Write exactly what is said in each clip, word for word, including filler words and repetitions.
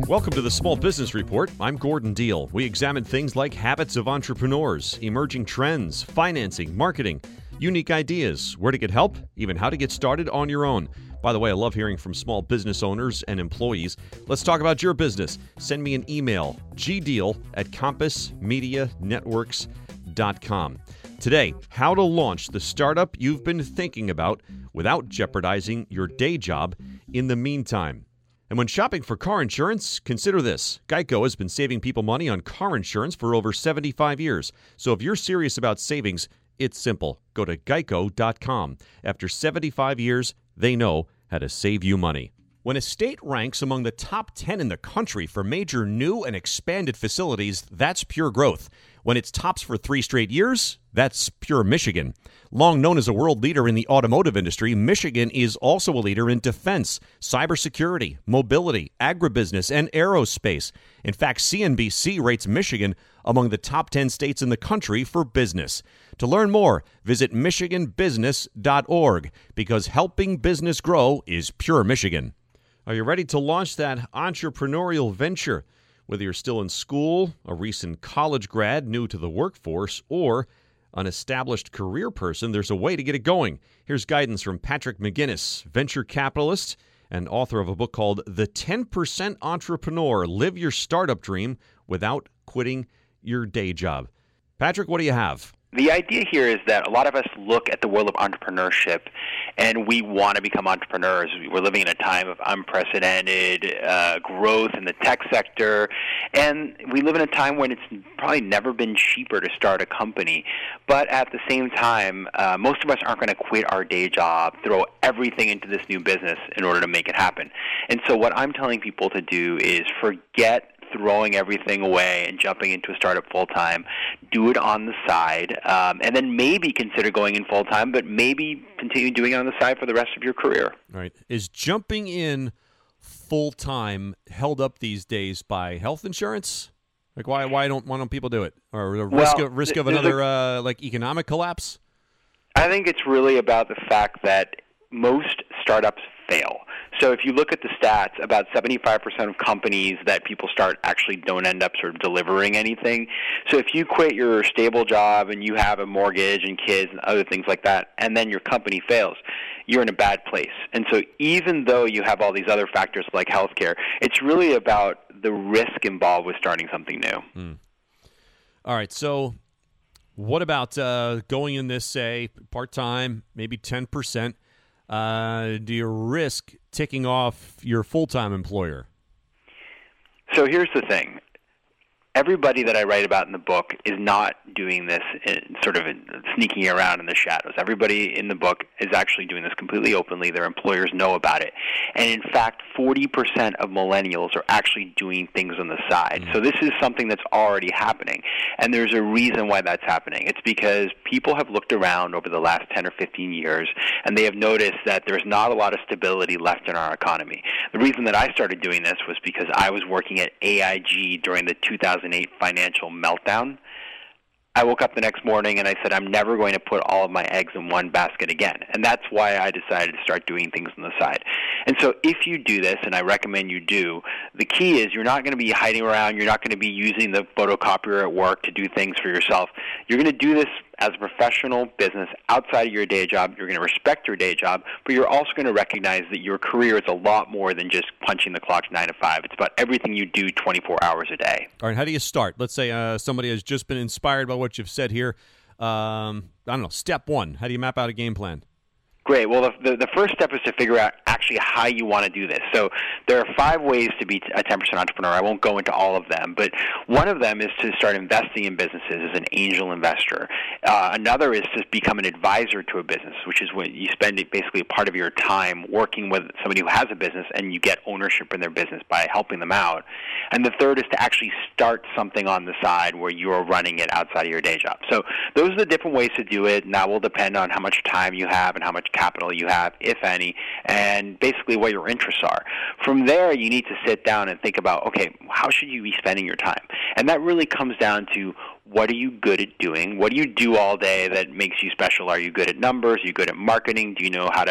Welcome to the Small Business Report. I'm Gordon Deal. We examine things like habits of entrepreneurs, emerging trends, financing, marketing, unique ideas, where to get help, even how to get started on your own. By the way, I love hearing from small business owners and employees. Let's talk about your business. Send me an email, gdeal at compass media networks dot com. Today, how to launch the startup you've been thinking about without jeopardizing your day job in the meantime. And when shopping for car insurance, consider this. Geico has been saving people money on car insurance for over seventy-five years. So if you're serious about savings, it's simple. Go to geico dot com. After seventy-five years, they know how to save you money. When a state ranks among the top ten in the country for major new and expanded facilities, that's pure growth. When it's tops for three straight years, that's pure Michigan. Long known as a world leader in the automotive industry, Michigan is also a leader in defense, cybersecurity, mobility, agribusiness, and aerospace. In fact, C N B C rates Michigan among the top ten states in the country for business. To learn more, visit michigan business dot org, because helping business grow is pure Michigan. Are you ready to launch that entrepreneurial venture? Whether you're still in school, a recent college grad new to the workforce, or an established career person, there's a way to get it going. Here's guidance from Patrick McGinnis, venture capitalist and author of a book called The ten percent Entrepreneur, Live Your Startup Dream Without Quitting Your Day Job. Patrick, what do you have? The idea here is that a lot of us look at the world of entrepreneurship and we want to become entrepreneurs. We're living in a time of unprecedented uh, growth in the tech sector, and we live in a time when it's probably never been cheaper to start a company. But at the same time, uh, most of us aren't going to quit our day job, throw everything into this new business in order to make it happen. And so what I'm telling people to do is forget throwing everything away and jumping into a startup full-time. Do it on the side, um, and then maybe consider going in full-time, but maybe continue doing it on the side for the rest of your career. Right. Is jumping in full-time held up these days by health insurance? Like, why why don't why don't people do it? Or the risk well, of, risk of another a, uh, like economic collapse? I think it's really about the fact that most startups fail. So if you look at the stats, about seventy-five percent of companies that people start actually don't end up sort of delivering anything. So if you quit your stable job and you have a mortgage and kids and other things like that, and then your company fails, you're in a bad place. And so even though you have all these other factors like healthcare, it's really about the risk involved with starting something new. Mm. All right, so what about uh, going in this, say, part-time, maybe ten percent? Uh, do you risk ticking off your full-time employer? So here's the thing. Everybody that I write about in the book is not doing this in, sort of in, sneaking around in the shadows. Everybody in the book is actually doing this completely openly. Their employers know about it. And in fact, forty percent of millennials are actually doing things on the side. Mm-hmm. So this is something that's already happening. And there's a reason why that's happening. It's because people have looked around over the last ten or fifteen years, and they have noticed that there's not a lot of stability left in our economy. The reason that I started doing this was because I was working at A I G during the two thousand eight financial meltdown. I woke up the next morning and I said, I'm never going to put all of my eggs in one basket again. And that's why I decided to start doing things on the side. And so if you do this, and I recommend you do, the key is you're not going to be hiding around. You're not going to be using the photocopier at work to do things for yourself. You're going to do this as a professional business outside of your day job. You're going to respect your day job, but you're also going to recognize that your career is a lot more than just punching the clock nine to five. It's about everything you do twenty-four hours a day. All right, how do you start? Let's say uh, somebody has just been inspired by what you've said here. Um, I don't know, step one, how do you map out a game plan? Great. Well, the, the, the first step is to figure out actually how you want to do this. So there are five ways to be a ten percent entrepreneur. I won't go into all of them, but one of them is to start investing in businesses as an angel investor. Uh, another is to become an advisor to a business, which is when you spend basically a part of your time working with somebody who has a business and you get ownership in their business by helping them out. And the third is to actually start something on the side where you're running it outside of your day job. So those are the different ways to do it, and that will depend on how much time you have and how much capital you have, if any, and basically what your interests are. From there, you need to sit down and think about, okay, how should you be spending your time? And that really comes down to, what are you good at doing? What do you do all day that makes you special? Are you good at numbers? Are you good at marketing? Do you know how to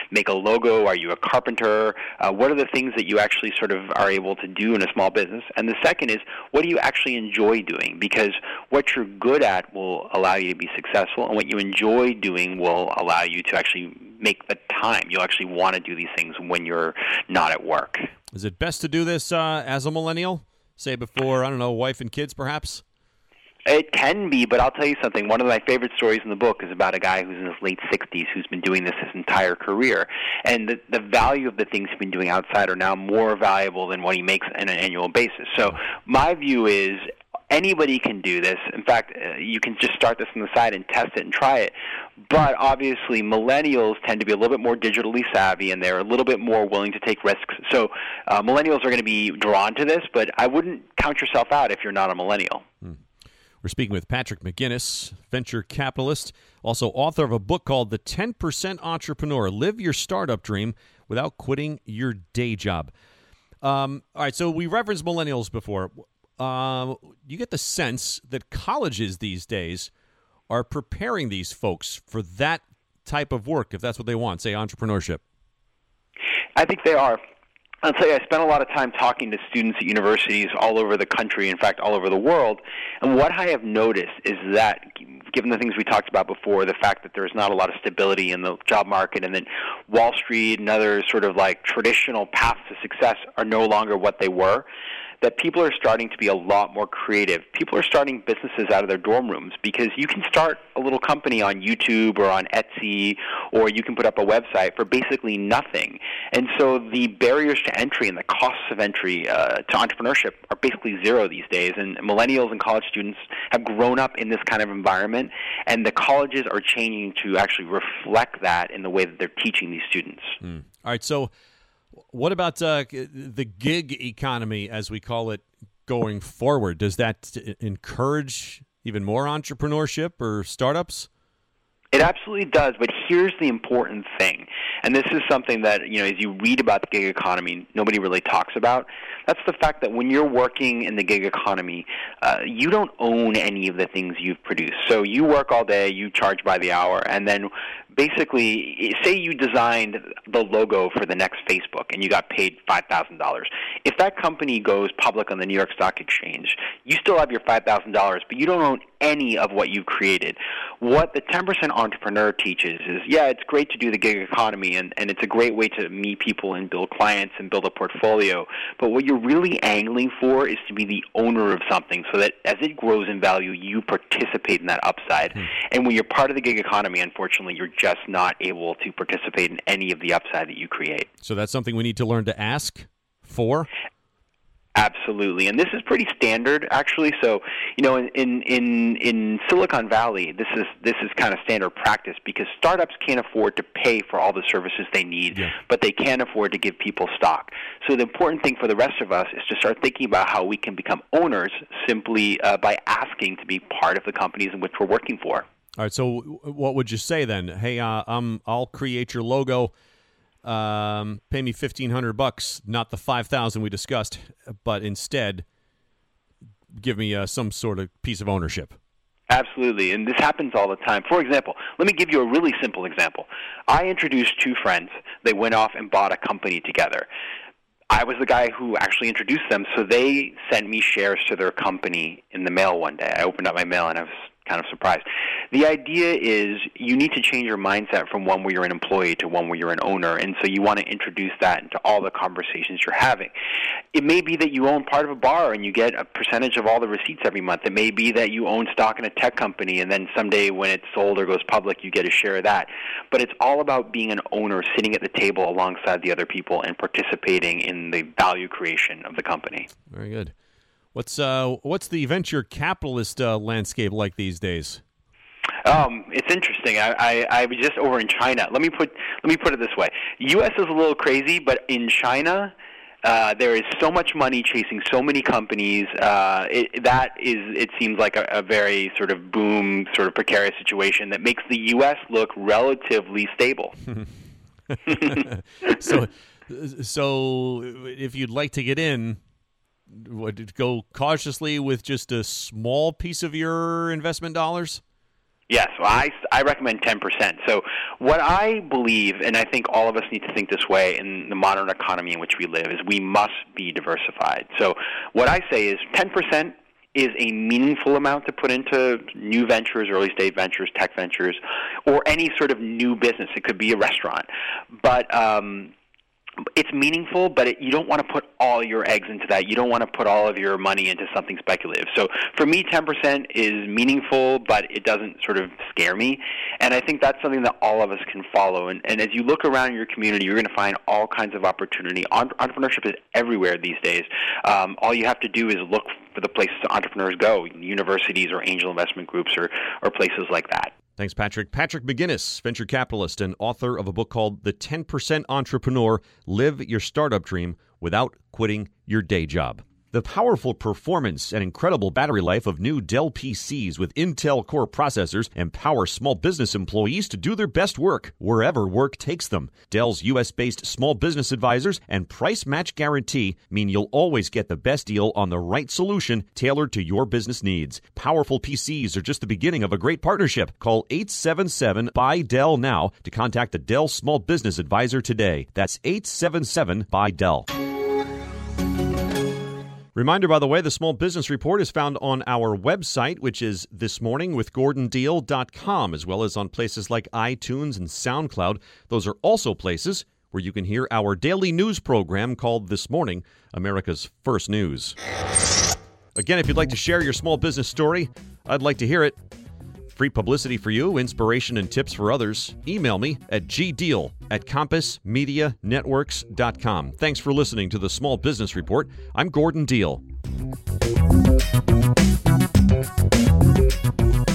make a logo? Are you a carpenter? Uh, what are the things that you actually sort of are able to do in a small business? And the second is, what do you actually enjoy doing? Because what you're good at will allow you to be successful, and what you enjoy doing will allow you to actually make the time. You'll actually want to do these things when you're not at work. Is it best to do this uh, as a millennial? Say before, I don't know, wife and kids perhaps? It can be, but I'll tell you something. One of my favorite stories in the book is about a guy who's in his late sixties who's been doing this his entire career. And the, the value of the things he's been doing outside are now more valuable than what he makes on an annual basis. So my view is anybody can do this. In fact, uh, you can just start this on the side and test it and try it. But obviously, millennials tend to be a little bit more digitally savvy, and they're a little bit more willing to take risks. So uh, millennials are going to be drawn to this, but I wouldn't count yourself out if you're not a millennial. Hmm. We're speaking with Patrick McGinnis, venture capitalist, also author of a book called The ten percent Entrepreneur, Live Your Startup Dream Without Quitting Your Day Job. Um, all right, so we referenced millennials before. Uh, you get the sense that colleges these days are preparing these folks for that type of work, if that's what they want, say entrepreneurship. I think they are. I'll tell you, I spent a lot of time talking to students at universities all over the country, in fact, all over the world, and what I have noticed is that, given the things we talked about before, the fact that there's not a lot of stability in the job market, and that Wall Street and other sort of like traditional paths to success are no longer what they were, that people are starting to be a lot more creative. People are starting businesses out of their dorm rooms because you can start a little company on YouTube or on Etsy, or you can put up a website for basically nothing. And so the barriers to entry and the costs of entry uh, to entrepreneurship are basically zero these days. And millennials and college students have grown up in this kind of environment, and the colleges are changing to actually reflect that in the way that they're teaching these students. Mm. All right, so what about uh, the gig economy, as we call it, going forward? Does that encourage even more entrepreneurship or startups? It absolutely does, but here's the important thing, and this is something that, you know, as you read about the gig economy, nobody really talks about. That's the fact that when you're working in the gig economy, uh, you don't own any of the things you've produced. So you work all day, you charge by the hour, and then basically, say you designed the logo for the next Facebook and you got paid five thousand dollars. If that company goes public on the New York Stock Exchange, you still have your five thousand dollars, but you don't own any of what you've created. What the ten percent Entrepreneur teaches is, yeah, it's great to do the gig economy, and, and it's a great way to meet people and build clients and build a portfolio, but what you're really angling for is to be the owner of something so that as it grows in value, you participate in that upside. Mm. And when you're part of the gig economy, unfortunately, you're just not able to participate in any of the upside that you create. So that's something we need to learn to ask for? Absolutely, and this is pretty standard, actually. So, you know, in in in Silicon Valley, this is this is kind of standard practice because startups can't afford to pay for all the services they need, yeah. but they can afford to give people stock. So the important thing for the rest of us is to start thinking about how we can become owners simply uh, by asking to be part of the companies in which we're working for. All right. So, what would you say then? Hey, uh, um, I'll create your logo. Um, pay me fifteen hundred bucks, not the five thousand we discussed, but instead give me uh, some sort of piece of ownership. Absolutely, and this happens all the time. For example, let me give you a really simple example. I introduced two friends. They went off and bought a company together. I was the guy who actually introduced them, so they sent me shares to their company in the mail one day. I opened up my mail and I was kind of surprised. The idea is you need to change your mindset from one where you're an employee to one where you're an owner, and so you want to introduce that into all the conversations you're having. It may be that you own part of a bar and you get a percentage of all the receipts every month. It may be that you own stock in a tech company and then someday when it's sold or goes public, you get a share of that. But it's all about being an owner, sitting at the table alongside the other people and participating in the value creation of the company. Very good. What's uh what's the venture capitalist uh, landscape like these days? Um, it's interesting. I, I, I was just over in China. Let me put let me put it this way: U S is a little crazy, but in China, uh, there is so much money chasing so many companies. Uh, it, that is, it seems like a, a very sort of boom, sort of precarious situation that makes the U S look relatively stable. so, so if you'd like to get in, would it go cautiously with just a small piece of your investment dollars? Yes, well, I, I recommend ten percent. So what I believe, and I think all of us need to think this way in the modern economy in which we live, is we must be diversified. So what I say is ten percent is a meaningful amount to put into new ventures, early-stage ventures, tech ventures, or any sort of new business. It could be a restaurant. But um, it's meaningful, but it, you don't want to put all your eggs into that. You don't want to put all of your money into something speculative. So for me, ten percent is meaningful, but it doesn't sort of scare me. And I think that's something that all of us can follow. And, and as you look around your community, you're going to find all kinds of opportunity. Entrepreneurship is everywhere these days. Um, all you have to do is look for the places entrepreneurs go, universities or angel investment groups or, or places like that. Thanks, Patrick. Patrick McGinnis, venture capitalist and author of a book called The ten percent Entrepreneur, Live Your Startup Dream Without Quitting Your Day Job. The powerful performance and incredible battery life of new Dell P Cs with Intel Core processors empower small business employees to do their best work wherever work takes them. Dell's U S-based small business advisors and price match guarantee mean you'll always get the best deal on the right solution tailored to your business needs. Powerful P Cs are just the beginning of a great partnership. Call eight seven seven, B U Y, D E L L now to contact a Dell Small Business Advisor today. That's eight seven seven, B U Y, D E L L. Reminder, by the way, the Small Business Report is found on our website, which is this morning with gordon deal dot com, as well as on places like iTunes and SoundCloud. Those are also places where you can hear our daily news program called This Morning, America's First News. Again, if you'd like to share your small business story, I'd like to hear it. Free publicity for you, inspiration and tips for others. Email me at gdeal at compass media networks dot com. Thanks for listening to the Small Business Report. I'm Gordon Deal.